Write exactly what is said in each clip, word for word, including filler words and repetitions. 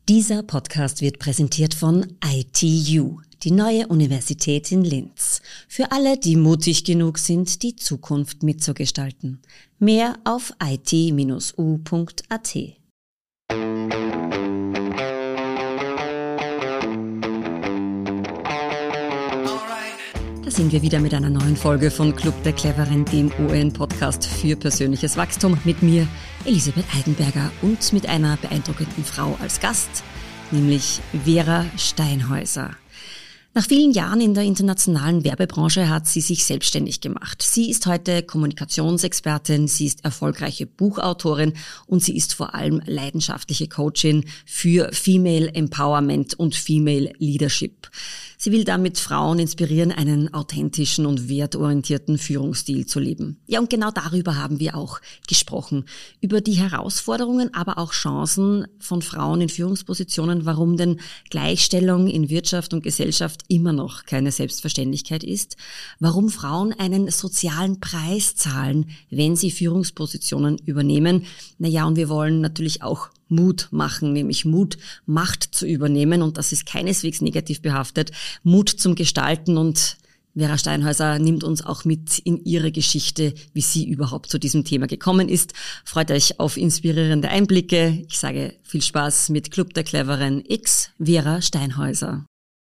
Dieser Podcast wird präsentiert von I T U, die neue Universität in Linz. Für alle, die mutig genug sind, die Zukunft mitzugestalten. Mehr auf I T U punkt A T. Da sind wir wieder mit einer neuen Folge von Club der Cleveren, dem O E N-Podcast für persönliches Wachstum. Mit mir, Elisabeth Eidenberger, und mit einer beeindruckenden Frau als Gast, nämlich Vera Steinhäuser. Nach vielen Jahren in der internationalen Werbebranche hat sie sich selbstständig gemacht. Sie ist heute Kommunikationsexpertin, sie ist erfolgreiche Buchautorin und sie ist vor allem leidenschaftliche Coachin für Female Empowerment und Female Leadership. Sie will damit Frauen inspirieren, einen authentischen und wertorientierten Führungsstil zu leben. Ja, und genau darüber haben wir auch gesprochen. Über die Herausforderungen, aber auch Chancen von Frauen in Führungspositionen, warum denn Gleichstellung in Wirtschaft und Gesellschaft immer noch keine Selbstverständlichkeit ist, warum Frauen einen sozialen Preis zahlen, wenn sie Führungspositionen übernehmen. Naja, und wir wollen natürlich auch Mut machen, nämlich Mut, Macht zu übernehmen, und das ist keineswegs negativ behaftet, Mut zum Gestalten, und Vera Steinhäuser nimmt uns auch mit in ihre Geschichte, wie sie überhaupt zu diesem Thema gekommen ist. Freut euch auf inspirierende Einblicke. Ich sage viel Spaß mit Club der Cleveren X, Vera Steinhäuser.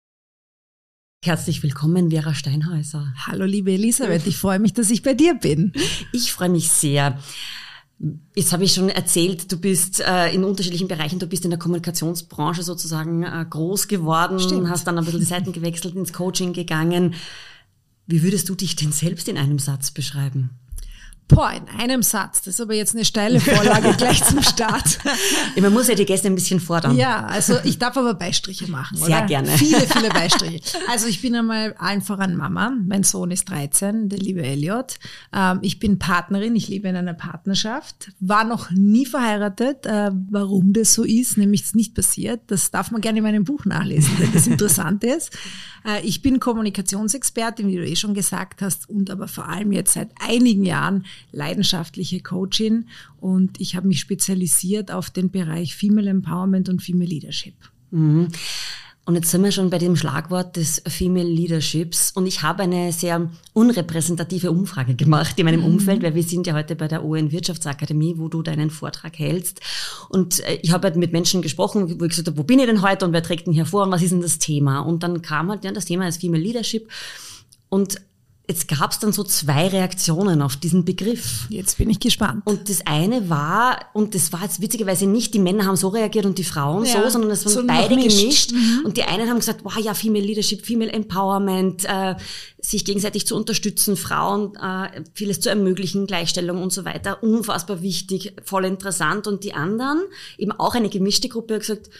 Herzlich willkommen, Vera Steinhäuser. Hallo, liebe Elisabeth, ich freue mich, dass ich bei dir bin. Ich freue mich sehr. Jetzt habe ich schon erzählt, du bist äh, in unterschiedlichen Bereichen, du bist in der Kommunikationsbranche sozusagen äh, groß geworden, Stimmt. Hast dann ein bisschen die Seiten gewechselt, ins Coaching gegangen. Wie würdest du dich denn selbst in einem Satz beschreiben? Boah, in einem Satz. Das ist aber jetzt eine steile Vorlage gleich zum Start. Ja, man muss ja die Gäste ein bisschen fordern. Ja, also ich darf aber Beistriche machen, Sehr oder? gerne. Viele, viele Beistriche. Also ich bin einmal allen voran Mama. Mein Sohn ist dreizehn, der liebe Elliot. Ähm, ich bin Partnerin, ich lebe in einer Partnerschaft. War noch nie verheiratet. Äh, warum das so ist, nämlich ist nicht passiert. Das darf man gerne in meinem Buch nachlesen, wenn das interessant ist. Äh, ich bin Kommunikationsexpertin, wie du eh schon gesagt hast, und aber vor allem jetzt seit einigen Jahren leidenschaftliche Coachin, und ich habe mich spezialisiert auf den Bereich Female Empowerment und Female Leadership. Mhm. Und jetzt sind wir schon bei dem Schlagwort des Female Leaderships, und ich habe eine sehr unrepräsentative Umfrage gemacht in meinem mhm. Umfeld, weil wir sind ja heute bei der O E N Wirtschaftsakademie, wo du deinen Vortrag hältst, und ich habe halt mit Menschen gesprochen, wo ich gesagt habe, wo bin ich denn heute und wer trägt denn hier vor und was ist denn das Thema? Und dann kam halt ja das Thema des Female Leadership, und jetzt gab es dann so zwei Reaktionen auf diesen Begriff. Jetzt bin ich gespannt. Und das eine war, und das war jetzt witzigerweise nicht, die Männer haben so reagiert und die Frauen ja, so, sondern es waren so beide gemischt. gemischt. Mhm. Und die einen haben gesagt, wow, ja, Female Leadership, Female Empowerment, äh, sich gegenseitig zu unterstützen, Frauen äh, vieles zu ermöglichen, Gleichstellung und so weiter, unfassbar wichtig, voll interessant. Und die anderen, eben auch eine gemischte Gruppe, hat gesagt,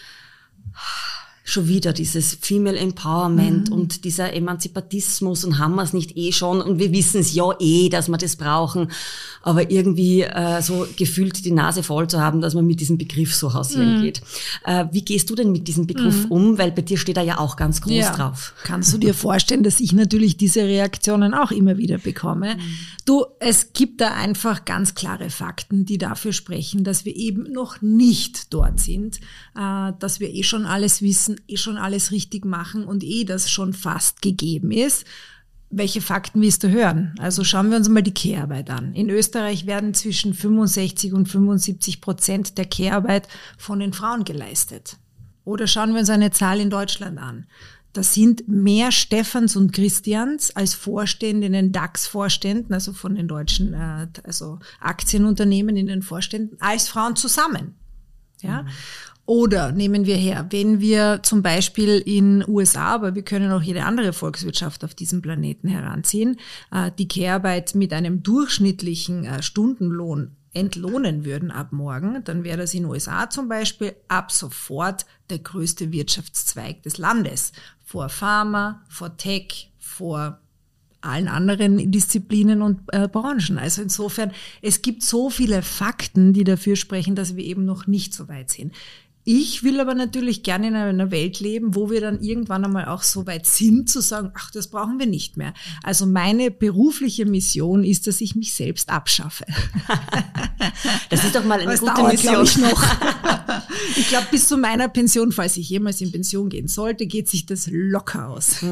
schon wieder dieses Female Empowerment mhm. und dieser Emanzipatismus, und haben wir es nicht eh schon, und wir wissen es ja eh, dass wir das brauchen, aber irgendwie äh, so gefühlt die Nase voll zu haben, dass man mit diesem Begriff so hausieren mhm. geht. Äh, wie gehst du denn mit diesem Begriff mhm. um? Weil bei dir steht er ja auch ganz groß ja. drauf. Kannst du dir vorstellen, dass ich natürlich diese Reaktionen auch immer wieder bekomme? Mhm. Du, es gibt da einfach ganz klare Fakten, die dafür sprechen, dass wir eben noch nicht dort sind, äh, dass wir eh schon alles wissen, eh schon alles richtig machen und eh das schon fast gegeben ist. Welche Fakten willst du hören? Also schauen wir uns mal die Care-Arbeit an. In Österreich werden zwischen fünfundsechzig und fünfundsiebzig Prozent der Care-Arbeit von den Frauen geleistet. Oder schauen wir uns eine Zahl in Deutschland an. Das sind mehr Stephans und Christians als Vorstände in den DAX-Vorständen, also von den deutschen äh, also Aktienunternehmen in den Vorständen, als Frauen zusammen. Ja. Mhm. Oder nehmen wir her, wenn wir zum Beispiel in U S A, aber wir können auch jede andere Volkswirtschaft auf diesem Planeten heranziehen, die Care-Arbeit mit einem durchschnittlichen Stundenlohn entlohnen würden ab morgen, dann wäre das in U S A zum Beispiel ab sofort der größte Wirtschaftszweig des Landes. Vor Pharma, vor Tech, vor allen anderen Disziplinen und äh, Branchen. Also insofern, es gibt so viele Fakten, die dafür sprechen, dass wir eben noch nicht so weit sind. Ich will aber natürlich gerne in einer Welt leben, wo wir dann irgendwann einmal auch so weit sind, zu sagen, ach, das brauchen wir nicht mehr. Also meine berufliche Mission ist, dass ich mich selbst abschaffe. Das ist doch mal eine das gute dauert, Mission. Ich noch. Ich glaube, bis zu meiner Pension, falls ich jemals in Pension gehen sollte, geht sich das locker aus.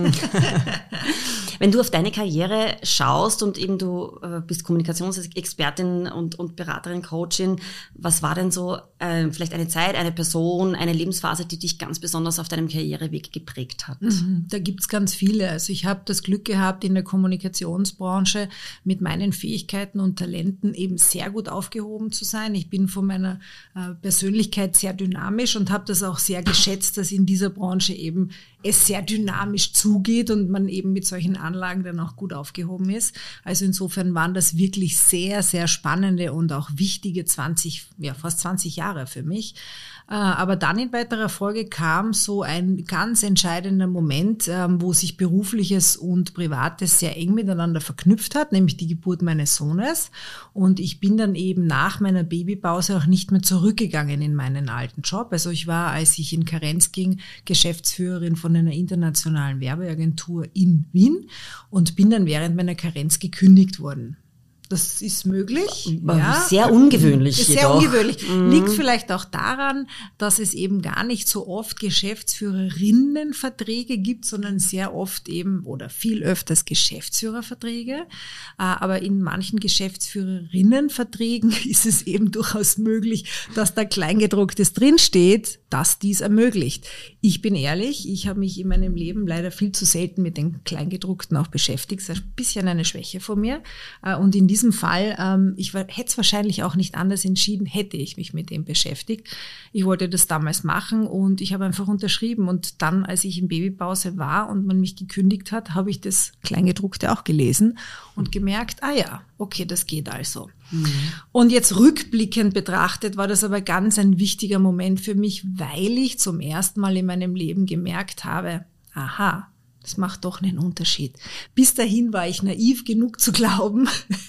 Wenn du auf deine Karriere schaust und eben du äh, bist Kommunikationsexpertin und, und Beraterin, Coachin, was war denn so äh, vielleicht eine Zeit, eine Person, eine Lebensphase, die dich ganz besonders auf deinem Karriereweg geprägt hat? Mhm, da gibt's ganz viele. Also ich habe das Glück gehabt, in der Kommunikationsbranche mit meinen Fähigkeiten und Talenten eben sehr gut aufgehoben zu sein. Ich bin von meiner äh, Persönlichkeit sehr dynamisch und habe das auch sehr geschätzt, dass in dieser Branche eben es sehr dynamisch zugeht und man eben mit solchen Anlagen dann auch gut aufgehoben ist. Also insofern waren das wirklich sehr, sehr spannende und auch wichtige zwanzig, ja fast zwanzig Jahre für mich. Aber dann in weiterer Folge kam so ein ganz entscheidender Moment, wo sich Berufliches und Privates sehr eng miteinander verknüpft hat, nämlich die Geburt meines Sohnes. Und ich bin dann eben nach meiner Babypause auch nicht mehr zurückgegangen in meinen alten Job. Also ich war, als ich in Karenz ging, Geschäftsführerin von einer internationalen Werbeagentur in Wien und bin dann während meiner Karenz gekündigt worden. Das ist möglich. Ja. Sehr ungewöhnlich. Ist jedoch. Sehr ungewöhnlich. Mhm. Liegt vielleicht auch daran, dass es eben gar nicht so oft Geschäftsführerinnenverträge gibt, sondern sehr oft eben oder viel öfters Geschäftsführerverträge. Aber in manchen Geschäftsführerinnenverträgen ist es eben durchaus möglich, dass da Kleingedrucktes drinsteht, das dies ermöglicht. Ich bin ehrlich, ich habe mich in meinem Leben leider viel zu selten mit den Kleingedruckten auch beschäftigt. Das ist ein bisschen eine Schwäche von mir. Und in diesem Fall, ähm, ich hätte es wahrscheinlich auch nicht anders entschieden, hätte ich mich mit dem beschäftigt. Ich wollte das damals machen und ich habe einfach unterschrieben. Und dann, als ich in Babypause war und man mich gekündigt hat, habe ich das Kleingedruckte auch gelesen und gemerkt, ah ja, okay, das geht also. Mhm. Und jetzt rückblickend betrachtet war das aber ganz ein wichtiger Moment für mich, weil ich zum ersten Mal in meinem Leben gemerkt habe, aha, das macht doch einen Unterschied. Bis dahin war ich naiv genug zu glauben,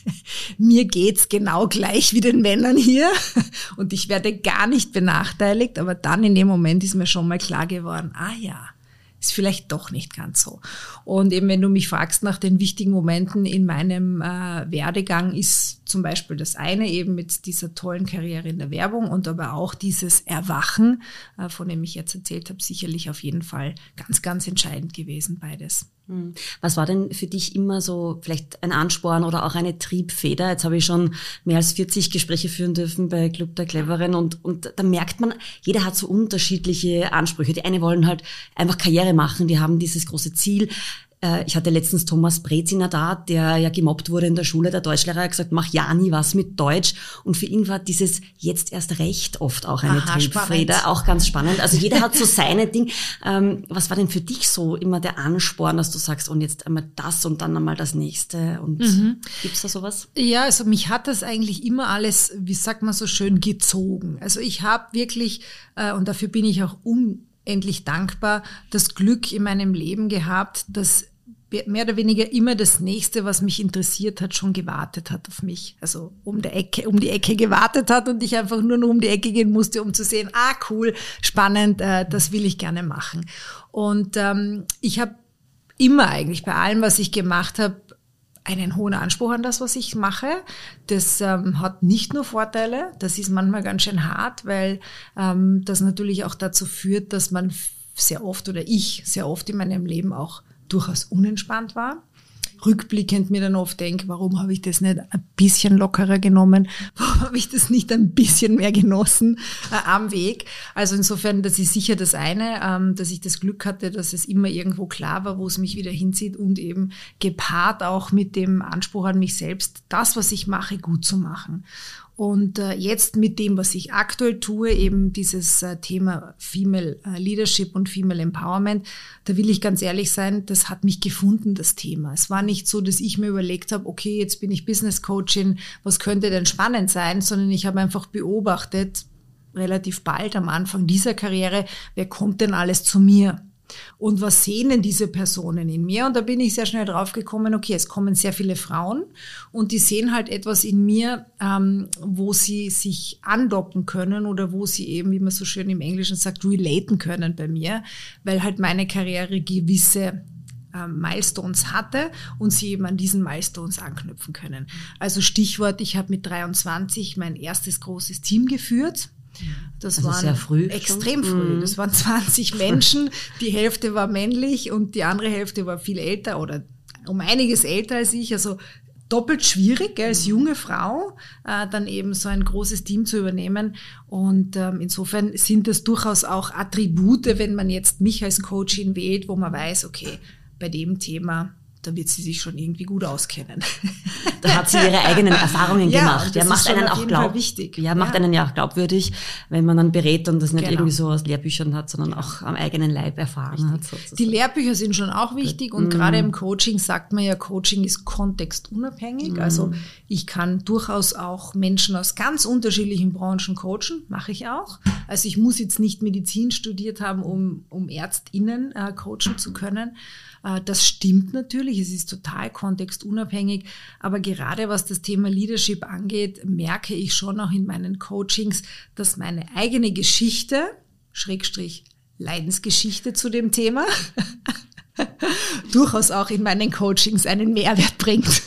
mir geht's genau gleich wie den Männern hier und ich werde gar nicht benachteiligt. Aber dann in dem Moment ist mir schon mal klar geworden, ah ja, ist vielleicht doch nicht ganz so. Und eben wenn du mich fragst nach den wichtigen Momenten in meinem äh, Werdegang, ist zum Beispiel das eine eben mit dieser tollen Karriere in der Werbung und aber auch dieses Erwachen, äh, von dem ich jetzt erzählt habe, sicherlich auf jeden Fall ganz, ganz entscheidend gewesen, beides. Was war denn für dich immer so vielleicht ein Ansporn oder auch eine Triebfeder? Jetzt habe ich schon mehr als vierzig Gespräche führen dürfen bei Club der Cleveren und, und da merkt man, jeder hat so unterschiedliche Ansprüche. Die eine wollen halt einfach Karriere machen, die haben dieses große Ziel. Ich hatte letztens Thomas Breziner da, der ja gemobbt wurde in der Schule. Der Deutschlehrer hat gesagt, mach ja nie was mit Deutsch. Und für ihn war dieses jetzt erst recht oft auch eine Aha, Triebfeder, spannend. auch ganz spannend. Also jeder hat so seine Ding. Ähm, was war denn für dich so immer der Ansporn, dass du sagst, und jetzt einmal das und dann einmal das nächste? Und mhm. Gibt's da sowas? Ja, also mich hat das eigentlich immer alles, wie sagt man so schön, gezogen. Also ich habe wirklich, äh, und dafür bin ich auch unendlich dankbar, das Glück in meinem Leben gehabt, dass mehr oder weniger immer das Nächste, was mich interessiert hat, schon gewartet hat auf mich. Also um der Ecke, um die Ecke gewartet hat und ich einfach nur noch um die Ecke gehen musste, um zu sehen, ah cool, spannend, äh, das will ich gerne machen. Und ähm, ich habe immer eigentlich bei allem, was ich gemacht habe, einen hohen Anspruch an das, was ich mache. Das ähm, hat nicht nur Vorteile, das ist manchmal ganz schön hart, weil ähm, das natürlich auch dazu führt, dass man sehr oft oder ich sehr oft in meinem Leben auch durchaus unentspannt war. Rückblickend mir dann oft denke, warum habe ich das nicht ein bisschen lockerer genommen? Warum habe ich das nicht ein bisschen mehr genossen äh, am Weg? Also insofern, das ist sicher das eine, ähm, dass ich das Glück hatte, dass es immer irgendwo klar war, wo es mich wieder hinzieht und eben gepaart auch mit dem Anspruch an mich selbst, das, was ich mache, gut zu machen. Und äh, jetzt mit dem, was ich aktuell tue, eben dieses äh, Thema Female Leadership und Female Empowerment, da will ich ganz ehrlich sein, das hat mich gefunden, das Thema. Es war nicht so, dass ich mir überlegt habe, okay, jetzt bin ich Business Coachin, was könnte denn spannend sein, sondern ich habe einfach beobachtet, relativ bald am Anfang dieser Karriere, wer kommt denn alles zu mir? Und was sehen denn diese Personen in mir? Und da bin ich sehr schnell drauf gekommen, okay, es kommen sehr viele Frauen und die sehen halt etwas in mir, ähm, wo sie sich andocken können oder wo sie eben, wie man so schön im Englischen sagt, relaten können bei mir, weil halt meine Karriere gewisse ähm, Milestones hatte und sie eben an diesen Milestones anknüpfen können. Also Stichwort, ich habe mit dreiundzwanzig mein erstes großes Team geführt. Das also waren sehr früh extrem schon. früh. Das waren zwanzig Menschen. Die Hälfte war männlich und die andere Hälfte war viel älter oder um einiges älter als ich. Also doppelt schwierig, gell, als junge Frau äh, dann eben so ein großes Team zu übernehmen. Und ähm, insofern sind das durchaus auch Attribute, wenn man jetzt mich als Coachin wählt, wo man weiß, okay, bei dem Thema, da wird sie sich schon irgendwie gut auskennen. Da hat sie ihre eigenen Erfahrungen ja, gemacht. Ja, macht einen auch glaub, wichtig. Ja, macht ja. einen ja auch glaubwürdig, wenn man dann berät und das nicht genau. irgendwie so aus Lehrbüchern hat, sondern genau. auch am eigenen Leib erfahren Richtig. hat. Sozusagen. Die Lehrbücher sind schon auch wichtig und mm. gerade im Coaching sagt man ja, Coaching ist kontextunabhängig. Mm. Also ich kann durchaus auch Menschen aus ganz unterschiedlichen Branchen coachen, mache ich auch. Also ich muss jetzt nicht Medizin studiert haben, um, um ÄrztInnen äh, coachen zu können. Das stimmt natürlich, es ist total kontextunabhängig, aber gerade was das Thema Leadership angeht, merke ich schon auch in meinen Coachings, dass meine eigene Geschichte, Schrägstrich Leidensgeschichte zu dem Thema, durchaus auch in meinen Coachings einen Mehrwert bringt.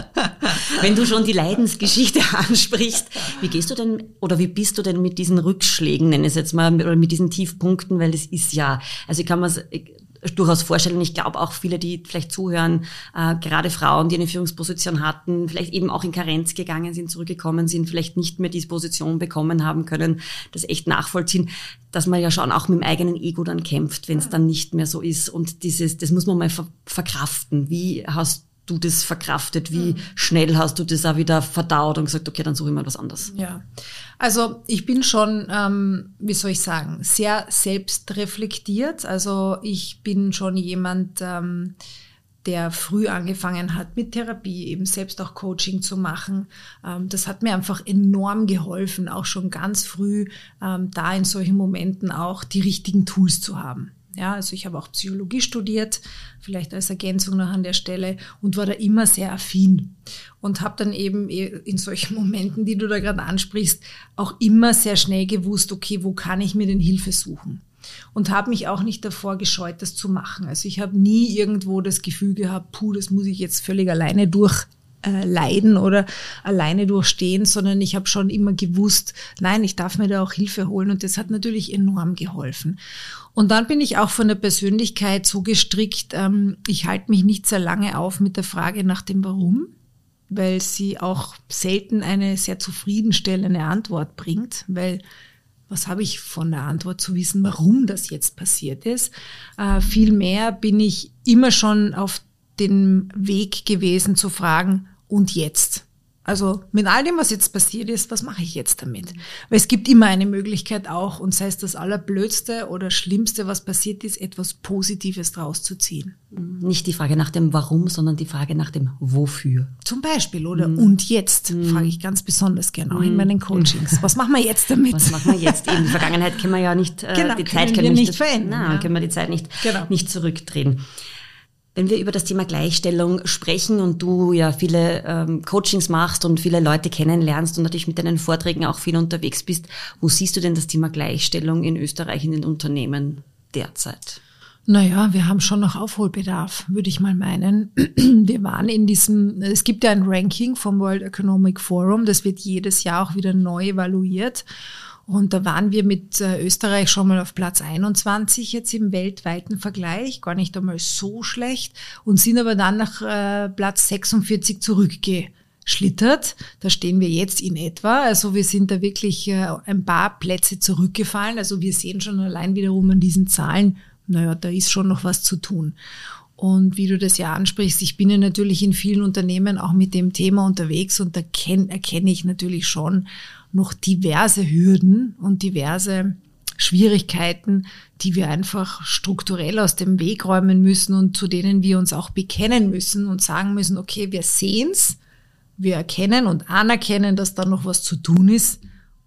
Wenn du schon die Leidensgeschichte ansprichst, wie gehst du denn oder wie bist du denn mit diesen Rückschlägen, nenne ich es jetzt mal, oder mit diesen Tiefpunkten, weil es ist ja, also ich kann mir durchaus vorstellen. Und ich glaube auch viele, die vielleicht zuhören, äh, gerade Frauen, die eine Führungsposition hatten, vielleicht eben auch in Karenz gegangen sind, zurückgekommen sind, vielleicht nicht mehr diese Position bekommen haben können, das echt nachvollziehen, dass man ja schon auch mit dem eigenen Ego dann kämpft, wenn es dann nicht mehr so ist. Und dieses, das muss man mal ver- verkraften. Wie hast du das verkraftet? Wie mhm. schnell hast du das auch wieder verdaut und gesagt, okay, dann suche ich mal was anderes? Ja, also ich bin schon, ähm, wie soll ich sagen, sehr selbstreflektiert. Also ich bin schon jemand, ähm, der früh angefangen hat mit Therapie, eben selbst auch Coaching zu machen. Ähm, das hat mir einfach enorm geholfen, auch schon ganz früh ähm, da in solchen Momenten auch die richtigen Tools zu haben. Ja, also ich habe auch Psychologie studiert, vielleicht als Ergänzung noch an der Stelle und war da immer sehr affin und habe dann eben in solchen Momenten, die du da gerade ansprichst, auch immer sehr schnell gewusst, okay, wo kann ich mir denn Hilfe suchen? Und habe mich auch nicht davor gescheut, das zu machen. Also ich habe nie irgendwo das Gefühl gehabt, puh, das muss ich jetzt völlig alleine durch leiden oder alleine durchstehen, sondern ich habe schon immer gewusst, nein, ich darf mir da auch Hilfe holen und das hat natürlich enorm geholfen. Und dann bin ich auch von der Persönlichkeit so gestrickt, ähm, ich halte mich nicht sehr lange auf mit der Frage nach dem Warum, weil sie auch selten eine sehr zufriedenstellende Antwort bringt, weil was habe ich von der Antwort zu wissen, warum das jetzt passiert ist? Äh, vielmehr bin ich immer schon auf den Weg gewesen zu fragen, und jetzt? Also mit all dem, was jetzt passiert ist, was mache ich jetzt damit? Weil es gibt immer eine Möglichkeit auch, und sei es das Allerblödste oder Schlimmste, was passiert ist, etwas Positives draus zu ziehen. Nicht die Frage nach dem Warum, sondern die Frage nach dem Wofür. Zum Beispiel, oder mm. und jetzt, mm. frage ich ganz besonders gerne, auch in meinen Coachings. Was machen wir jetzt damit? Was machen wir jetzt? Eben, die Vergangenheit können wir ja nicht, äh, genau, die Zeit können können wir nicht, nicht verändern. Nein, ja. können wir die Zeit nicht, genau. nicht zurückdrehen. Wenn wir über das Thema Gleichstellung sprechen und du ja viele ähm, Coachings machst und viele Leute kennenlernst und natürlich mit deinen Vorträgen auch viel unterwegs bist, wo siehst du denn das Thema Gleichstellung in Österreich in den Unternehmen derzeit? Naja, wir haben schon noch Aufholbedarf, würde ich mal meinen. Wir waren in diesem, es gibt ja ein Ranking vom World Economic Forum, das wird jedes Jahr auch wieder neu evaluiert. Und da waren wir mit Österreich schon mal auf Platz einundzwanzig jetzt im weltweiten Vergleich, gar nicht einmal so schlecht, und sind aber dann nach äh, Platz sechsundvierzig zurückgeschlittert. Da stehen wir jetzt in etwa. Also wir sind da wirklich äh, ein paar Plätze zurückgefallen. Also wir sehen schon allein wiederum an diesen Zahlen, naja, da ist schon noch was zu tun. Und wie du das ja ansprichst, ich bin ja natürlich in vielen Unternehmen auch mit dem Thema unterwegs und da kenn, erkenne ich natürlich schon noch diverse Hürden und diverse Schwierigkeiten, die wir einfach strukturell aus dem Weg räumen müssen und zu denen wir uns auch bekennen müssen und sagen müssen, okay, wir sehen's, wir erkennen und anerkennen, dass da noch was zu tun ist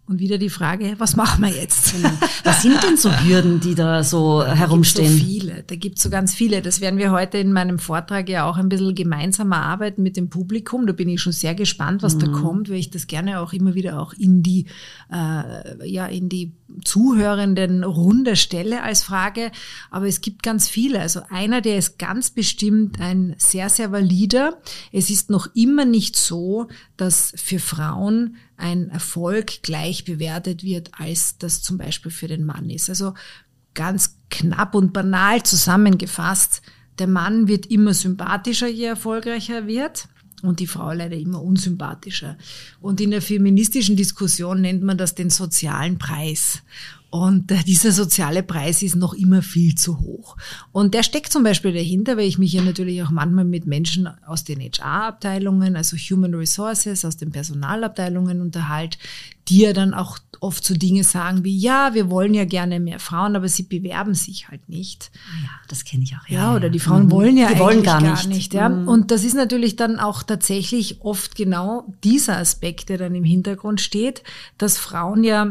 Und wieder die Frage, was machen wir jetzt? Genau. Was sind denn so Hürden, die da so da herumstehen? Da gibt so viele, da gibt es so ganz viele. Das werden wir heute in meinem Vortrag ja auch ein bisschen gemeinsam erarbeiten mit dem Publikum. Da bin ich schon sehr gespannt, was mhm. da kommt, weil ich das gerne auch immer wieder auch in die, äh, ja, in die zuhörenden Runde stelle als Frage. Aber es gibt ganz viele. Also einer, der ist ganz bestimmt ein sehr, sehr valider. Es ist noch immer nicht so, dass für Frauen ein Erfolg gleich bewertet wird, als das zum Beispiel für den Mann ist. Also ganz knapp und banal zusammengefasst, der Mann wird immer sympathischer, je erfolgreicher er wird, und die Frau leider immer unsympathischer. Und in der feministischen Diskussion nennt man das den sozialen Preis. Und äh, dieser soziale Preis ist noch immer viel zu hoch. Und der steckt zum Beispiel dahinter, weil ich mich ja natürlich auch manchmal mit Menschen aus den H R-Abteilungen, also Human Resources, aus den Personalabteilungen unterhalte, die ja dann auch oft so Dinge sagen wie, ja, wir wollen ja gerne mehr Frauen, aber sie bewerben sich halt nicht. Ja, das kenne ich auch. Ja, ja, oder die Frauen mhm. wollen ja die eigentlich wollen gar, gar nicht. nicht ja. Mhm. Und das ist natürlich dann auch tatsächlich oft genau dieser Aspekt, der dann im Hintergrund steht, dass Frauen ja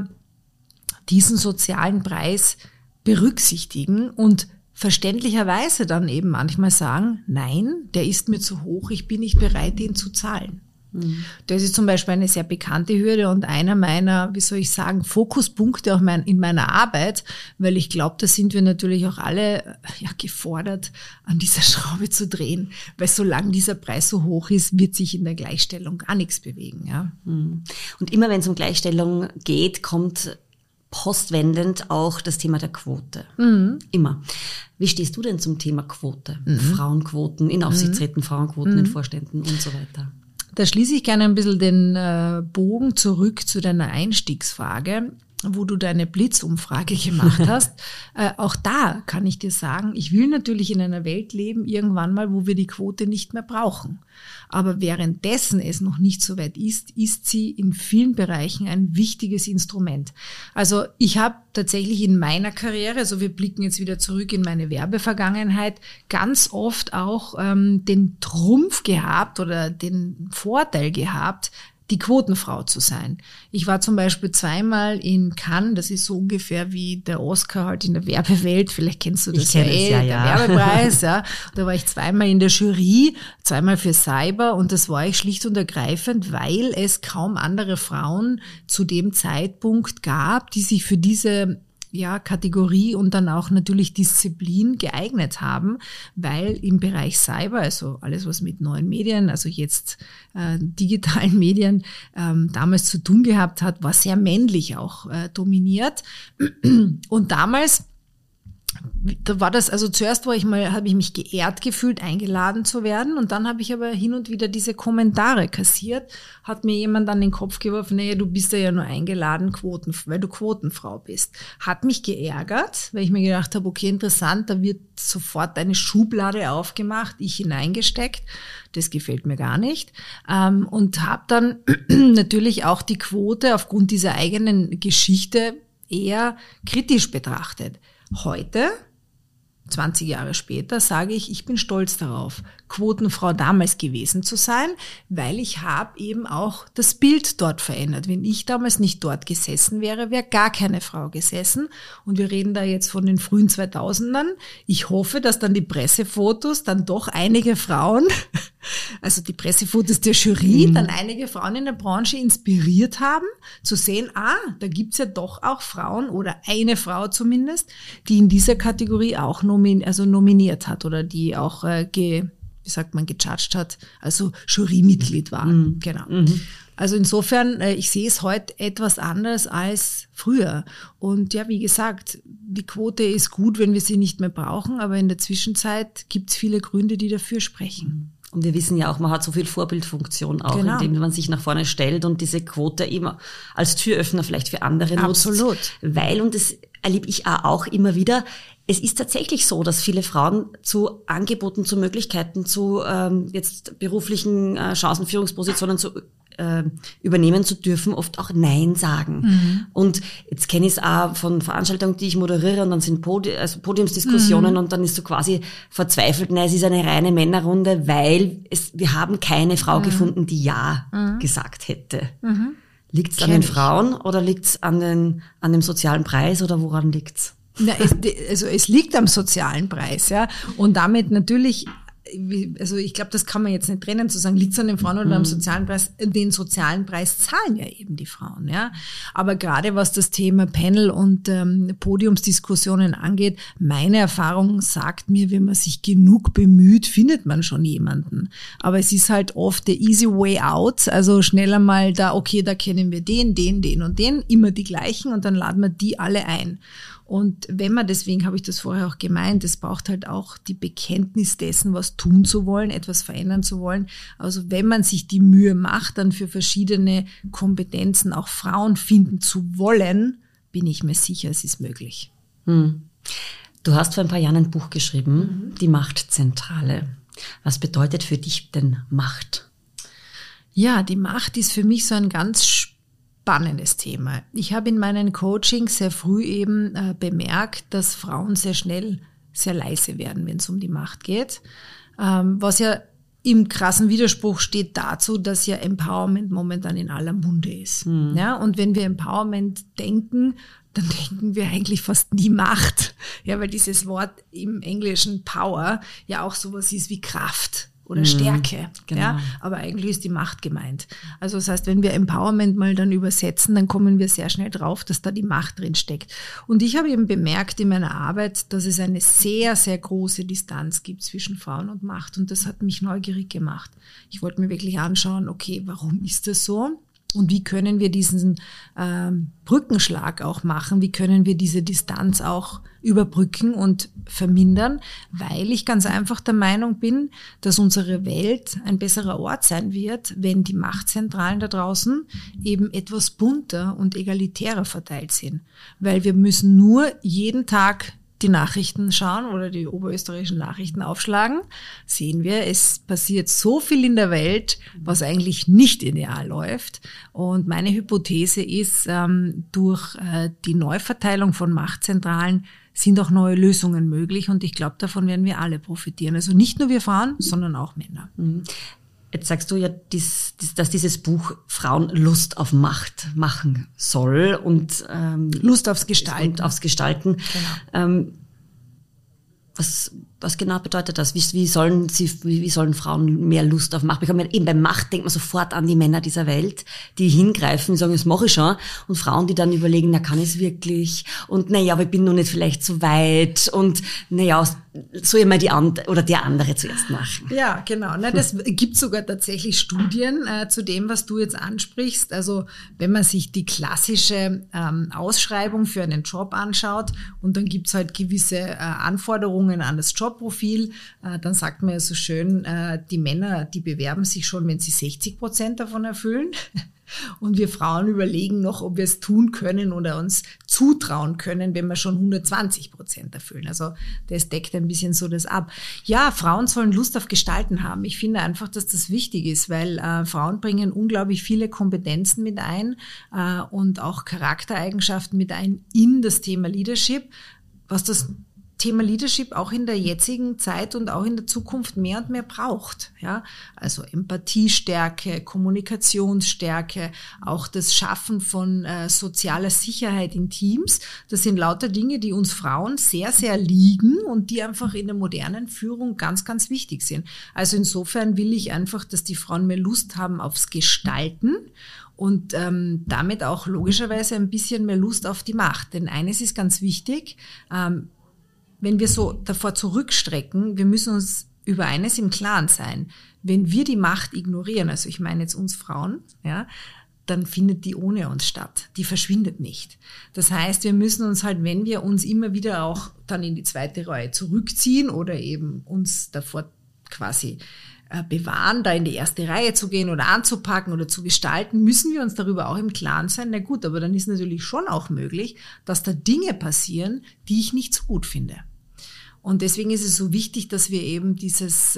diesen sozialen Preis berücksichtigen und verständlicherweise dann eben manchmal sagen, nein, der ist mir zu hoch, ich bin nicht bereit, den zu zahlen. Mhm. Das ist zum Beispiel eine sehr bekannte Hürde und einer meiner, wie soll ich sagen, Fokuspunkte auch mein, in meiner Arbeit, weil ich glaube, da sind wir natürlich auch alle ja, gefordert, an dieser Schraube zu drehen, weil solange dieser Preis so hoch ist, wird sich in der Gleichstellung gar nichts bewegen. Ja. Mhm. Und immer wenn es um Gleichstellung geht, kommt postwendend auch das Thema der Quote. Mhm. Immer. Wie stehst du denn zum Thema Quote? Mhm. Frauenquoten in Aufsichtsräten, Frauenquoten mhm. in Vorständen und so weiter? Da schließe ich gerne ein bisschen den äh, Bogen zurück zu deiner Einstiegsfrage, wo du deine Blitzumfrage gemacht hast. äh, auch da kann ich dir sagen, ich will natürlich in einer Welt leben, irgendwann mal, wo wir die Quote nicht mehr brauchen. Aber währenddessen es noch nicht so weit ist, ist sie in vielen Bereichen ein wichtiges Instrument. Also ich habe tatsächlich in meiner Karriere, also wir blicken jetzt wieder zurück in meine Werbevergangenheit, ganz oft auch ähm, den Trumpf gehabt oder den Vorteil gehabt, die Quotenfrau zu sein. Ich war zum Beispiel zweimal in Cannes, das ist so ungefähr wie der Oscar halt in der Werbewelt, vielleicht kennst du das ich ja eh, ja, ja. der Werbepreis, ja. Da war ich zweimal in der Jury, zweimal für Cyber und das war ich schlicht und ergreifend, weil es kaum andere Frauen zu dem Zeitpunkt gab, die sich für diese ja, Kategorie und dann auch natürlich Disziplin geeignet haben, weil im Bereich Cyber, also alles was mit neuen Medien, also jetzt äh, digitalen Medien ähm, damals zu tun gehabt hat, war sehr männlich auch äh, dominiert. Und damals da war das, also zuerst war ich mal, habe ich mich geehrt gefühlt, eingeladen zu werden und dann habe ich aber hin und wieder diese Kommentare kassiert, hat mir jemand an den Kopf geworfen, naja, du bist ja nur eingeladen, Quoten, weil du Quotenfrau bist. Hat mich geärgert, weil ich mir gedacht habe, okay, interessant, da wird sofort eine Schublade aufgemacht, ich hineingesteckt, das gefällt mir gar nicht ähm, und habe dann natürlich auch die Quote aufgrund dieser eigenen Geschichte eher kritisch betrachtet. Heute, zwanzig Jahre später, sage ich, ich bin stolz darauf, Quotenfrau damals gewesen zu sein, weil ich habe eben auch das Bild dort verändert. Wenn ich damals nicht dort gesessen wäre, wäre gar keine Frau gesessen. Und wir reden da jetzt von den frühen zweitausendern. Ich hoffe, dass dann die Pressefotos dann doch einige Frauen, also die Pressefotos der Jury, mhm. dann einige Frauen in der Branche inspiriert haben, zu sehen, ah, da gibt's ja doch auch Frauen oder eine Frau zumindest, die in dieser Kategorie auch nomin- also nominiert hat oder die auch äh, ge wie sagt man, gejudged hat, also Jurymitglied war. Mhm. Genau. Mhm. Also insofern, ich sehe es heute etwas anders als früher. Und ja, wie gesagt, die Quote ist gut, wenn wir sie nicht mehr brauchen, aber in der Zwischenzeit gibt es viele Gründe, die dafür sprechen. Und wir wissen ja auch, man hat so viel Vorbildfunktion auch, genau. indem man sich nach vorne stellt und diese Quote immer als Türöffner vielleicht für andere nutzt. Absolut. Weil, und das erlebe ich auch immer wieder, es ist tatsächlich so, dass viele Frauen zu Angeboten, zu Möglichkeiten, zu ähm, jetzt beruflichen äh, Chancen, Führungspositionen zu äh, übernehmen zu dürfen, oft auch Nein sagen. Mhm. Und jetzt kenne ich es auch von Veranstaltungen, die ich moderiere und dann sind Podi- also Podiumsdiskussionen mhm. und dann ist so quasi verzweifelt, nein, es ist eine reine Männerrunde, weil es wir haben keine Frau mhm. gefunden, die Ja mhm. gesagt hätte. Mhm. Liegt es an den Frauen oder liegt es an den, an dem sozialen Preis oder woran liegt's? Na, es, also es liegt am sozialen Preis, ja. Und damit natürlich, also ich glaube, das kann man jetzt nicht trennen, zu sagen, liegt es an den Frauen oder am sozialen Preis? Den sozialen Preis zahlen ja eben die Frauen, ja. Aber gerade was das Thema Panel und ähm, Podiumsdiskussionen angeht, meine Erfahrung sagt mir, wenn man sich genug bemüht, findet man schon jemanden. Aber es ist halt oft der easy way out, also schneller mal da, okay, da kennen wir den, den, den und den, immer die gleichen und dann laden wir die alle ein. Und wenn man, deswegen habe ich das vorher auch gemeint, es braucht halt auch die Bekenntnis dessen, was tun zu wollen, etwas verändern zu wollen. Also wenn man sich die Mühe macht, dann für verschiedene Kompetenzen auch Frauen finden zu wollen, bin ich mir sicher, es ist möglich. Hm. Du hast vor ein paar Jahren ein Buch geschrieben, mhm. Die Machtzentrale. Was bedeutet für dich denn Macht? Ja, die Macht ist für mich so ein ganz spannendes Thema. Ich habe in meinen Coachings sehr früh eben äh, bemerkt, dass Frauen sehr schnell sehr leise werden, wenn es um die Macht geht. Ähm, was ja im krassen Widerspruch steht dazu, dass ja Empowerment momentan in aller Munde ist. Mhm. Ja, und wenn wir Empowerment denken, dann denken wir eigentlich fast nie Macht. Ja, weil dieses Wort im Englischen Power ja auch sowas ist wie Kraft oder Stärke, genau. Ja, aber eigentlich ist die Macht gemeint. Also das heißt, wenn wir Empowerment mal dann übersetzen, dann kommen wir sehr schnell drauf, dass da die Macht drin steckt. Und ich habe eben bemerkt in meiner Arbeit, dass es eine sehr, sehr große Distanz gibt zwischen Frauen und Macht. Und das hat mich neugierig gemacht. Ich wollte mir wirklich anschauen, okay, warum ist das so? Und wie können wir diesen ähm, Brückenschlag auch machen? Wie können wir diese Distanz auch überbrücken und vermindern? Weil ich ganz einfach der Meinung bin, dass unsere Welt ein besserer Ort sein wird, wenn die Machtzentralen da draußen eben etwas bunter und egalitärer verteilt sind. Weil wir müssen nur jeden Tag die Nachrichten schauen oder die oberösterreichischen Nachrichten aufschlagen, sehen wir, es passiert so viel in der Welt, was eigentlich nicht ideal läuft. Und meine Hypothese ist, ähm, durch äh, die Neuverteilung von Machtzentralen sind auch neue Lösungen möglich. Und ich glaube, davon werden wir alle profitieren. Also nicht nur wir Frauen, sondern auch Männer. Mhm. Jetzt sagst du ja, dies, dies, dass dieses Buch Frauen Lust auf Macht machen soll und ähm, Lust aufs Gestalten. Und aufs Gestalten. Genau. Ähm, was, was genau bedeutet das? Wie, wie sollen sie, wie, wie sollen Frauen mehr Lust auf Macht bekommen? Eben bei Macht denkt man sofort an die Männer dieser Welt, die hingreifen und sagen, das mache ich schon. Und Frauen, die dann überlegen, na, kann ich es wirklich? Und naja, aber ich bin noch nicht vielleicht so weit. Und naja, soll ich mal die andere oder der andere zuerst machen? Ja, genau. Na, das gibt sogar tatsächlich Studien äh, zu dem, was du jetzt ansprichst. Also wenn man sich die klassische ähm, Ausschreibung für einen Job anschaut und dann gibt's halt gewisse äh, Anforderungen an das Jobprofil, äh, dann sagt man ja so schön, äh, die Männer, die bewerben sich schon, wenn sie sechzig Prozent davon erfüllen. Und wir Frauen überlegen noch, ob wir es tun können oder uns zutrauen können, wenn wir schon hundertzwanzig Prozent erfüllen. Also das deckt ein bisschen so das ab. Ja, Frauen sollen Lust auf Gestalten haben. Ich finde einfach, dass das wichtig ist, weil äh, Frauen bringen unglaublich viele Kompetenzen mit ein äh, und auch Charaktereigenschaften mit ein in das Thema Leadership, was das Thema Leadership auch in der jetzigen Zeit und auch in der Zukunft mehr und mehr braucht. Ja, also Empathiestärke, Kommunikationsstärke, auch das Schaffen von äh, sozialer Sicherheit in Teams. Das sind lauter Dinge, die uns Frauen sehr, sehr liegen und die einfach in der modernen Führung ganz, ganz wichtig sind. Also insofern will ich einfach, dass die Frauen mehr Lust haben aufs Gestalten und ähm, damit auch logischerweise ein bisschen mehr Lust auf die Macht. Denn eines ist ganz wichtig, ähm, wenn wir so davor zurückstrecken, wir müssen uns über eines im Klaren sein. Wenn wir die Macht ignorieren, also ich meine jetzt uns Frauen, ja, dann findet die ohne uns statt. Die verschwindet nicht. Das heißt, wir müssen uns halt, wenn wir uns immer wieder auch dann in die zweite Reihe zurückziehen oder eben uns davor quasi äh, bewahren, da in die erste Reihe zu gehen oder anzupacken oder zu gestalten, müssen wir uns darüber auch im Klaren sein. Na gut, aber dann ist natürlich schon auch möglich, dass da Dinge passieren, die ich nicht so gut finde. Und deswegen ist es so wichtig, dass wir eben dieses,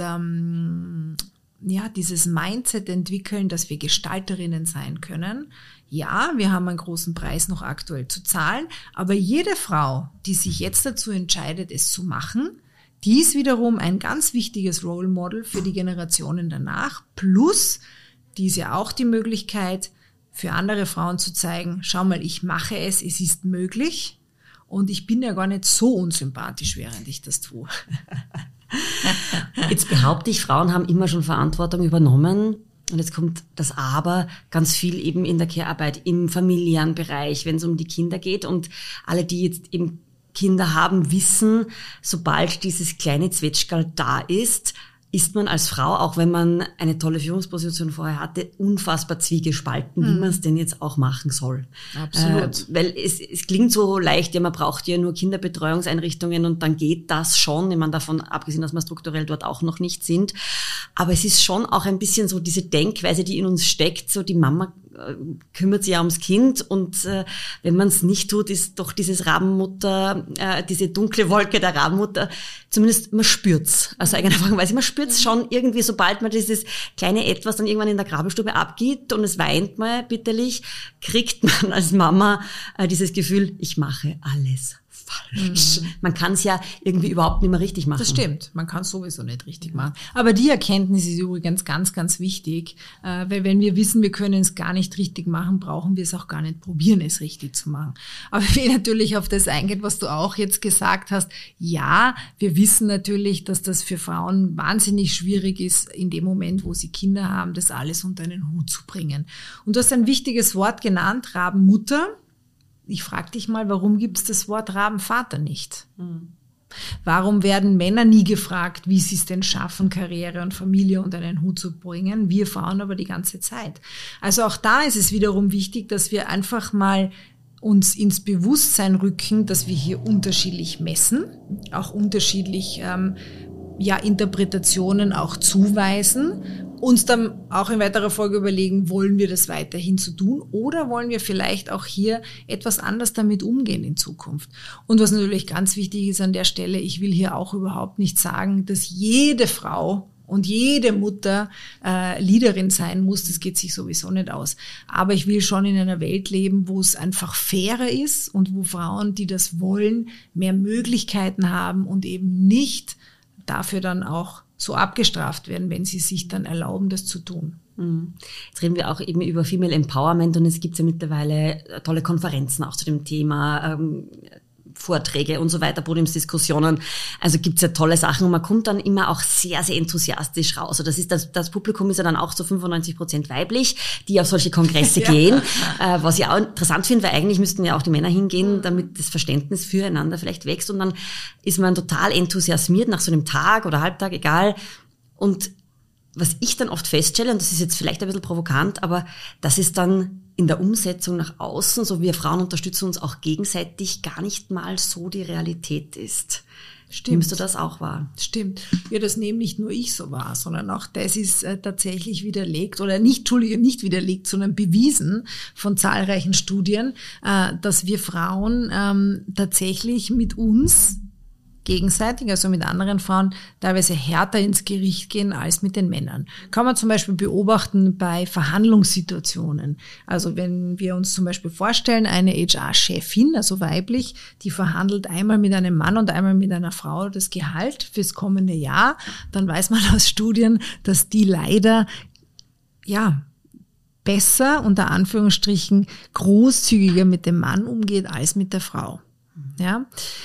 ähm, ja, dieses Mindset entwickeln, dass wir Gestalterinnen sein können. Ja, wir haben einen großen Preis noch aktuell zu zahlen, aber jede Frau, die sich jetzt dazu entscheidet, es zu machen, die ist wiederum ein ganz wichtiges Role Model für die Generationen danach. Plus, die ist ja auch die Möglichkeit, für andere Frauen zu zeigen, schau mal, ich mache es, es ist möglich und ich bin ja gar nicht so unsympathisch, während ich das tue. Jetzt behaupte ich, Frauen haben immer schon Verantwortung übernommen. Und jetzt kommt das Aber, ganz viel eben in der Care-Arbeit, im familiären Bereich, wenn es um die Kinder geht. Und alle, die jetzt eben Kinder haben, wissen, sobald dieses kleine Zwetschgerl da ist, ist man als Frau, auch wenn man eine tolle Führungsposition vorher hatte, unfassbar zwiegespalten, mhm. wie man es denn jetzt auch machen soll. Absolut. Äh, weil es, es klingt so leicht, ja, man braucht ja nur Kinderbetreuungseinrichtungen und dann geht das schon. Ich meine, davon abgesehen, dass wir strukturell dort auch noch nicht sind. Aber es ist schon auch ein bisschen so diese Denkweise, die in uns steckt, so die Mama kümmert sich ja ums Kind und äh, wenn man es nicht tut, ist doch dieses Rabenmutter, äh, diese dunkle Wolke der Rabenmutter, zumindest man spürt's. Also eigene Erfahrungsweise, man spürt's schon irgendwie, sobald man dieses kleine Etwas dann irgendwann in der Grabbelstube abgibt und es weint mal bitterlich, kriegt man als Mama äh, dieses Gefühl, ich mache alles falsch. Mhm. Man kann es ja irgendwie überhaupt nicht mehr richtig machen. Das stimmt, man kann es sowieso nicht richtig machen. Aber die Erkenntnis ist übrigens ganz, ganz wichtig, äh, weil wenn wir wissen, wir können es gar nicht richtig machen, brauchen wir es auch gar nicht probieren, es richtig zu machen. Aber ich will natürlich auf das eingehen, was du auch jetzt gesagt hast. Ja, wir wissen natürlich, dass das für Frauen wahnsinnig schwierig ist, in dem Moment, wo sie Kinder haben, das alles unter einen Hut zu bringen. Und du hast ein wichtiges Wort genannt, Rabenmutter. Ich frage dich mal, warum gibt es das Wort Rabenvater nicht? Mhm. Warum werden Männer nie gefragt, wie sie es denn schaffen, Karriere und Familie unter einen Hut zu bringen? Wir Frauen aber die ganze Zeit. Also auch da ist es wiederum wichtig, dass wir einfach mal uns ins Bewusstsein rücken, dass wir hier unterschiedlich messen, auch unterschiedlich ähm, ja, Interpretationen auch zuweisen, uns dann auch in weiterer Folge überlegen, wollen wir das weiterhin so tun oder wollen wir vielleicht auch hier etwas anders damit umgehen in Zukunft. Und was natürlich ganz wichtig ist an der Stelle, ich will hier auch überhaupt nicht sagen, dass jede Frau und jede Mutter äh, Leaderin sein muss, das geht sich sowieso nicht aus. Aber ich will schon in einer Welt leben, wo es einfach fairer ist und wo Frauen, die das wollen, mehr Möglichkeiten haben und eben nicht dafür dann auch so abgestraft werden, wenn sie sich dann erlauben, das zu tun. Jetzt reden wir auch eben über Female Empowerment und es gibt ja mittlerweile tolle Konferenzen auch zu dem Thema, ähm, Vorträge und so weiter, Podiumsdiskussionen. Also gibt's ja tolle Sachen und man kommt dann immer auch sehr, sehr enthusiastisch raus. Also das ist das, das Publikum ist ja dann auch so fünfundneunzig Prozent weiblich, die auf solche Kongresse ja. gehen, äh, was ich auch interessant finde, weil eigentlich müssten ja auch die Männer hingehen, damit das Verständnis füreinander vielleicht wächst und dann ist man total enthusiasmiert nach so einem Tag oder Halbtag, egal. Und was ich dann oft feststelle, und das ist jetzt vielleicht ein bisschen provokant, aber das ist dann in der Umsetzung nach außen, so wir Frauen unterstützen uns auch gegenseitig, gar nicht mal so die Realität ist. Stimmt. Nimmst du das auch wahr? Stimmt. Ja, das nehme nicht nur ich so wahr, sondern auch das ist äh, tatsächlich widerlegt oder nicht, Entschuldige, nicht widerlegt, sondern bewiesen von zahlreichen Studien, äh, dass wir Frauen ähm, tatsächlich mit uns gegenseitig, also mit anderen Frauen, teilweise härter ins Gericht gehen als mit den Männern. Kann man zum Beispiel beobachten bei Verhandlungssituationen. Also wenn wir uns zum Beispiel vorstellen, eine H R-Chefin, also weiblich, die verhandelt einmal mit einem Mann und einmal mit einer Frau das Gehalt fürs kommende Jahr, dann weiß man aus Studien, dass die leider, ja, besser, unter Anführungsstrichen, großzügiger mit dem Mann umgeht als mit der Frau. Ja.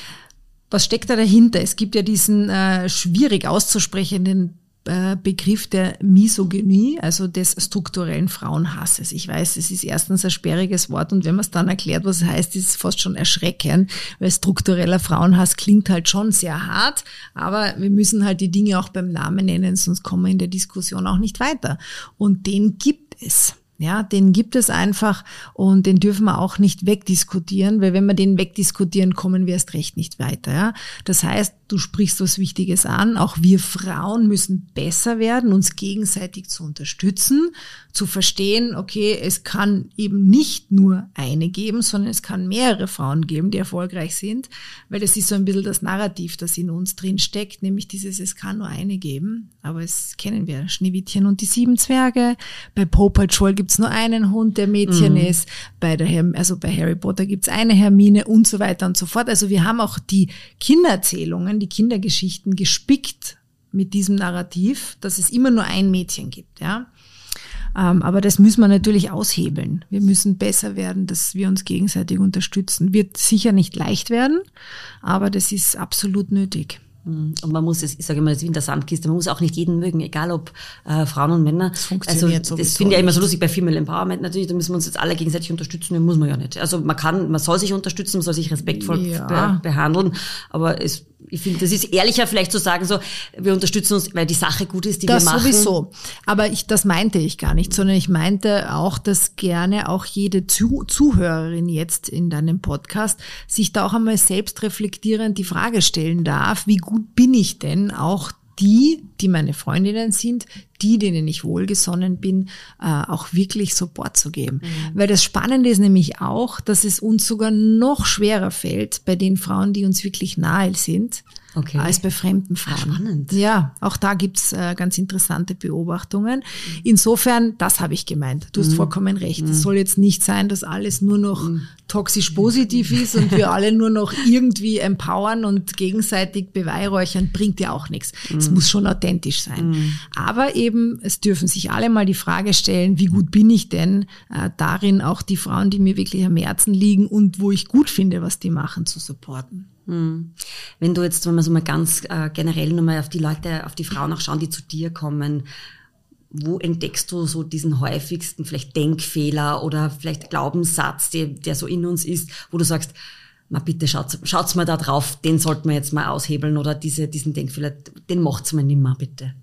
Was steckt da dahinter? Es gibt ja diesen äh, schwierig auszusprechenden äh, Begriff der Misogynie, also des strukturellen Frauenhasses. Ich weiß, es ist erstens ein sperriges Wort und wenn man es dann erklärt, was es heißt, ist es fast schon erschreckend, weil struktureller Frauenhass klingt halt schon sehr hart, aber wir müssen halt die Dinge auch beim Namen nennen, sonst kommen wir in der Diskussion auch nicht weiter. Und den gibt es. Ja, den gibt es einfach und den dürfen wir auch nicht wegdiskutieren, weil wenn wir den wegdiskutieren, kommen wir erst recht nicht weiter. Ja? Das heißt, du sprichst was Wichtiges an, auch wir Frauen müssen besser werden, uns gegenseitig zu unterstützen, zu verstehen, okay, es kann eben nicht nur eine geben, sondern es kann mehrere Frauen geben, die erfolgreich sind, weil das ist so ein bisschen das Narrativ, das in uns drin steckt, nämlich dieses, es kann nur eine geben, aber es kennen wir, Schneewittchen und die sieben Zwerge, bei Paw Patrol gibt's nur einen Hund, der Mädchen mhm. ist, bei der Herm- also bei Harry Potter gibt's eine Hermine und so weiter und so fort. Also wir haben auch die Kindererzählungen, die Kindergeschichten gespickt mit diesem Narrativ, dass es immer nur ein Mädchen gibt, ja. Ähm, aber das müssen wir natürlich aushebeln. Wir müssen besser werden, dass wir uns gegenseitig unterstützen. Wird sicher nicht leicht werden, aber das ist absolut nötig. Und man muss es, ich sage immer, das ist wie in der Sandkiste, man muss auch nicht jeden mögen, egal ob äh, Frauen und Männer. Das funktioniert also, das finde ich ja immer so lustig bei Female Empowerment. Natürlich, da müssen wir uns jetzt alle gegenseitig unterstützen, das muss man ja nicht. Also man kann, man soll sich unterstützen, man soll sich respektvoll ja. be- behandeln, aber es, ich finde, das ist ehrlicher vielleicht zu sagen, so, wir unterstützen uns, weil die Sache gut ist, die das wir machen. Das sowieso. Aber ich, das meinte ich gar nicht, sondern ich meinte auch, dass gerne auch jede Zu- Zuhörerin jetzt in deinem Podcast sich da auch einmal selbst reflektierend die Frage stellen darf, wie gut bin ich denn auch die, die meine Freundinnen sind, die, denen ich wohlgesonnen bin, äh, auch wirklich Support zu geben. Mhm. Weil das Spannende ist nämlich auch, dass es uns sogar noch schwerer fällt bei den Frauen, die uns wirklich nahe sind, okay. als bei fremden Frauen. Ah, spannend. Ja, auch da gibt's äh, ganz interessante Beobachtungen. Insofern, das habe ich gemeint. Du hast mhm. vollkommen recht. Es mhm. soll jetzt nicht sein, dass alles nur noch mhm. toxisch positiv ist und wir alle nur noch irgendwie empowern und gegenseitig beweihräuchern, bringt ja auch nichts. Mhm. Es muss schon authentisch sein. Mhm. Aber eben, es dürfen sich alle mal die Frage stellen, wie gut bin ich denn äh, darin, auch die Frauen, die mir wirklich am Herzen liegen und wo ich gut finde, was die machen, zu supporten. Hm. Wenn du jetzt, wenn wir so mal ganz äh, generell nochmal auf die Leute, auf die Frauen auch schauen, die zu dir kommen, wo entdeckst du so diesen häufigsten vielleicht Denkfehler oder vielleicht Glaubenssatz, der, der so in uns ist, wo du sagst, ma bitte schaut's, schaut's mal da drauf, den sollten wir jetzt mal aushebeln oder diese, diesen Denkfehler, den macht's mal nimmer, bitte.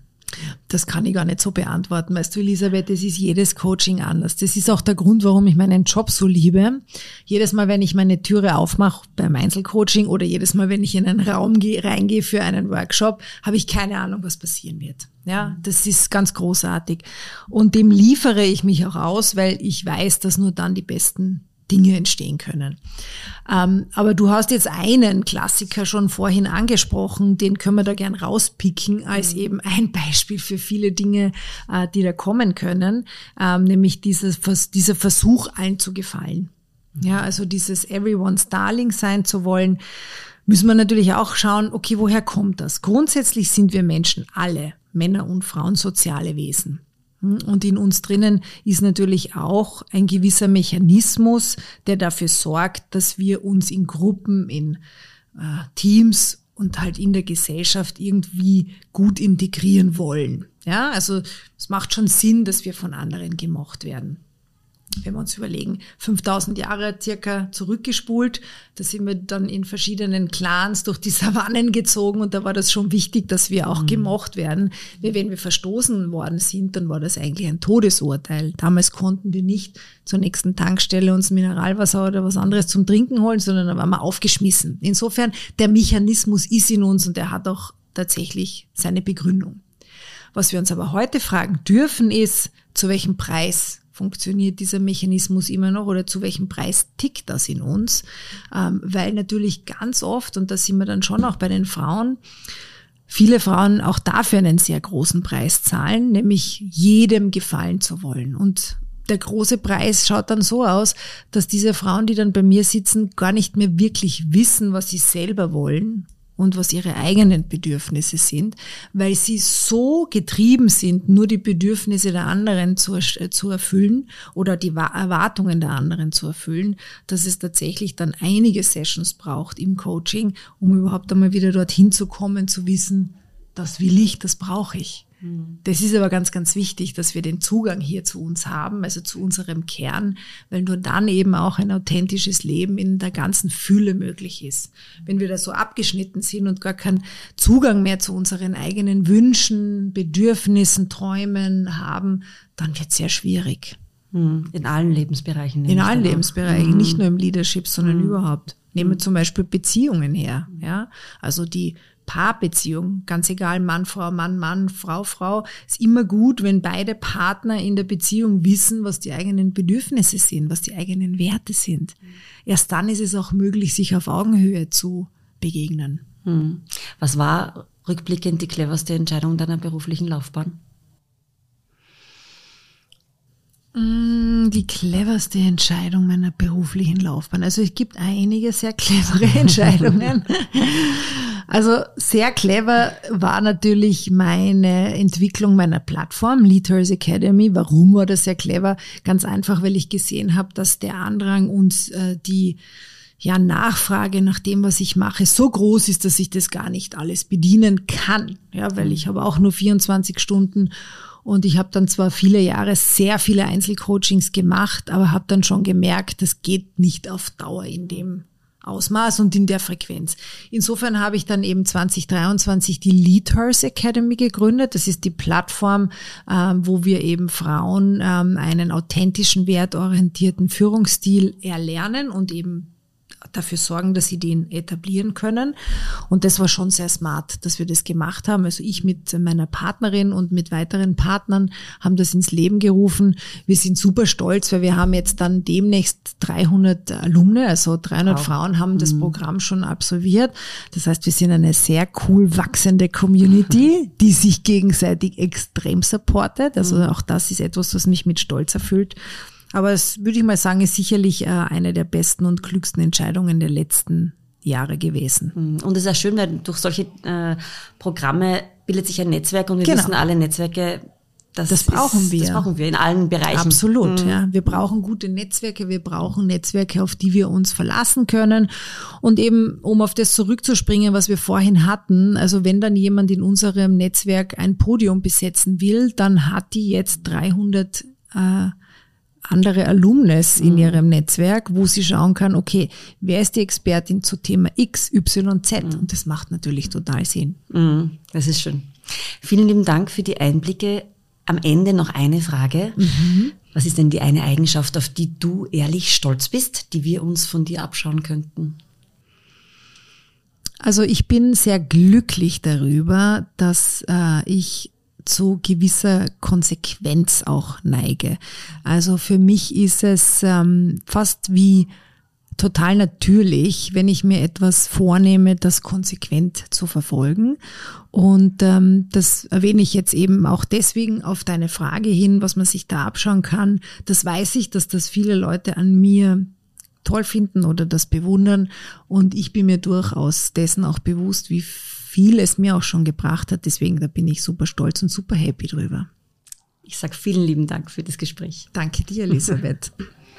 Das kann ich gar nicht so beantworten. Weißt du, Elisabeth, das ist jedes Coaching anders. Das ist auch der Grund, warum ich meinen Job so liebe. Jedes Mal, wenn ich meine Türe aufmache beim Einzelcoaching oder jedes Mal, wenn ich in einen Raum gehe, reingehe für einen Workshop, habe ich keine Ahnung, was passieren wird. Ja, das ist ganz großartig. Und dem liefere ich mich auch aus, weil ich weiß, dass nur dann die besten Dinge entstehen können. Ähm, aber du hast jetzt einen Klassiker schon vorhin angesprochen, den können wir da gern rauspicken als mhm. eben ein Beispiel für viele Dinge, äh, die da kommen können, ähm, nämlich dieses, dieser Versuch, allen zu gefallen. Ja, also dieses Everyone's Darling sein zu wollen, müssen wir natürlich auch schauen, okay, woher kommt das? Grundsätzlich sind wir Menschen alle, Männer und Frauen, soziale Wesen. Und in uns drinnen ist natürlich auch ein gewisser Mechanismus, der dafür sorgt, dass wir uns in Gruppen, in äh, Teams und halt in der Gesellschaft irgendwie gut integrieren wollen. Ja, also es macht schon Sinn, dass wir von anderen gemocht werden. Wenn wir uns überlegen, fünftausend Jahre circa zurückgespult, da sind wir dann in verschiedenen Clans durch die Savannen gezogen und da war das schon wichtig, dass wir auch mhm. gemocht werden. Weil wenn wir verstoßen worden sind, dann war das eigentlich ein Todesurteil. Damals konnten wir nicht zur nächsten Tankstelle uns Mineralwasser oder was anderes zum Trinken holen, sondern da waren wir aufgeschmissen. Insofern, der Mechanismus ist in uns und der hat auch tatsächlich seine Begründung. Was wir uns aber heute fragen dürfen ist, zu welchem Preis funktioniert dieser Mechanismus immer noch oder zu welchem Preis tickt das in uns? Ähm, weil natürlich ganz oft, und da sind wir dann schon auch bei den Frauen, viele Frauen auch dafür einen sehr großen Preis zahlen, nämlich jedem gefallen zu wollen. Und der große Preis schaut dann so aus, dass diese Frauen, die dann bei mir sitzen, gar nicht mehr wirklich wissen, was sie selber wollen und was ihre eigenen Bedürfnisse sind, weil sie so getrieben sind, nur die Bedürfnisse der anderen zu, zu erfüllen oder die Erwartungen der anderen zu erfüllen, dass es tatsächlich dann einige Sessions braucht im Coaching, um überhaupt einmal wieder dorthin zu kommen, zu wissen, das will ich, das brauche ich. Das ist aber ganz, ganz wichtig, dass wir den Zugang hier zu uns haben, also zu unserem Kern, weil nur dann eben auch ein authentisches Leben in der ganzen Fülle möglich ist. Wenn wir da so abgeschnitten sind und gar keinen Zugang mehr zu unseren eigenen Wünschen, Bedürfnissen, Träumen haben, dann wird es sehr schwierig. In allen Lebensbereichen. In allen Lebensbereichen, mhm. nicht nur im Leadership, sondern mhm. überhaupt. Nehmen wir zum Beispiel Beziehungen her, ja, also die Paarbeziehung, ganz egal, Mann, Frau, Mann, Mann, Frau, Frau, ist immer gut, wenn beide Partner in der Beziehung wissen, was die eigenen Bedürfnisse sind, was die eigenen Werte sind. Erst dann ist es auch möglich, sich auf Augenhöhe zu begegnen. Hm. Was war rückblickend die cleverste Entscheidung deiner beruflichen Laufbahn? Die cleverste Entscheidung meiner beruflichen Laufbahn. Also es gibt einige sehr clevere Entscheidungen. Also sehr clever war natürlich meine Entwicklung meiner Plattform, Leaders Academy. Warum war das sehr clever? Ganz einfach, weil ich gesehen habe, dass der Andrang und äh, die ja, Nachfrage nach dem, was ich mache, so groß ist, dass ich das gar nicht alles bedienen kann. Ja, weil ich habe auch nur vierundzwanzig Stunden und ich habe dann zwar viele Jahre sehr viele Einzelcoachings gemacht, aber habe dann schon gemerkt, das geht nicht auf Dauer in dem Ausmaß und in der Frequenz. Insofern habe ich dann eben zwanzig dreiundzwanzig die Leaders Academy gegründet. Das ist die Plattform, ähm, wo wir eben Frauen ähm, einen authentischen, wertorientierten Führungsstil erlernen und eben dafür sorgen, dass sie den etablieren können. Und das war schon sehr smart, dass wir das gemacht haben. Also ich mit meiner Partnerin und mit weiteren Partnern haben das ins Leben gerufen. Wir sind super stolz, weil wir haben jetzt dann demnächst dreihundert Alumne, also dreihundert wow. Frauen haben das mhm. Programm schon absolviert. Das heißt, wir sind eine sehr cool wachsende Community, die sich gegenseitig extrem supportet. Also auch das ist etwas, was mich mit Stolz erfüllt. Aber es, würde ich mal sagen, ist sicherlich äh, eine der besten und klügsten Entscheidungen der letzten Jahre gewesen. Und es ist auch schön, weil durch solche äh, Programme bildet sich ein Netzwerk und wir genau. wissen alle, Netzwerke, das, das brauchen ist, wir. Das brauchen wir in allen Bereichen. Absolut, mhm. ja. Wir brauchen gute Netzwerke, wir brauchen Netzwerke, auf die wir uns verlassen können. Und eben, um auf das zurückzuspringen, was wir vorhin hatten, also wenn dann jemand in unserem Netzwerk ein Podium besetzen will, dann hat die jetzt dreihundert äh, andere Alumnes in ihrem Netzwerk, wo sie schauen kann, okay, wer ist die Expertin zu Thema X, Y, Z? Mhm. Und das macht natürlich total Sinn. Mhm. Das ist schön. Vielen lieben Dank für die Einblicke. Am Ende noch eine Frage. Mhm. Was ist denn die eine Eigenschaft, auf die du ehrlich stolz bist, die wir uns von dir abschauen könnten? Also ich bin sehr glücklich darüber, dass äh, ich zu gewisser Konsequenz auch neige. Also für mich ist es ähm, fast wie total natürlich, wenn ich mir etwas vornehme, das konsequent zu verfolgen. Und ähm, das erwähne ich jetzt eben auch deswegen auf deine Frage hin, was man sich da abschauen kann. Das weiß ich, dass das viele Leute an mir toll finden oder das bewundern. Und ich bin mir durchaus dessen auch bewusst, wie viel es mir auch schon gebracht hat. Deswegen, da bin ich super stolz und super happy drüber. Ich sage vielen lieben Dank für das Gespräch. Danke dir, Elisabeth.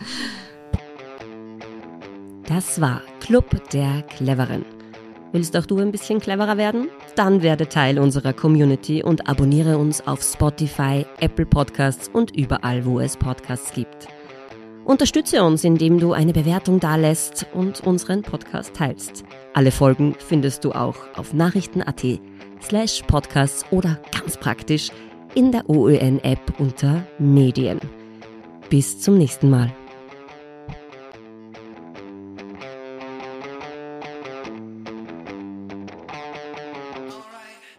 Das war Club der Cleveren. Willst auch du ein bisschen cleverer werden? Dann werde Teil unserer Community und abonniere uns auf Spotify, Apple Podcasts und überall, wo es Podcasts gibt. Unterstütze uns, indem du eine Bewertung dalässt und unseren Podcast teilst. Alle Folgen findest du auch auf nachrichten.at slash podcasts oder ganz praktisch in der O Ö N-App unter Medien. Bis zum nächsten Mal.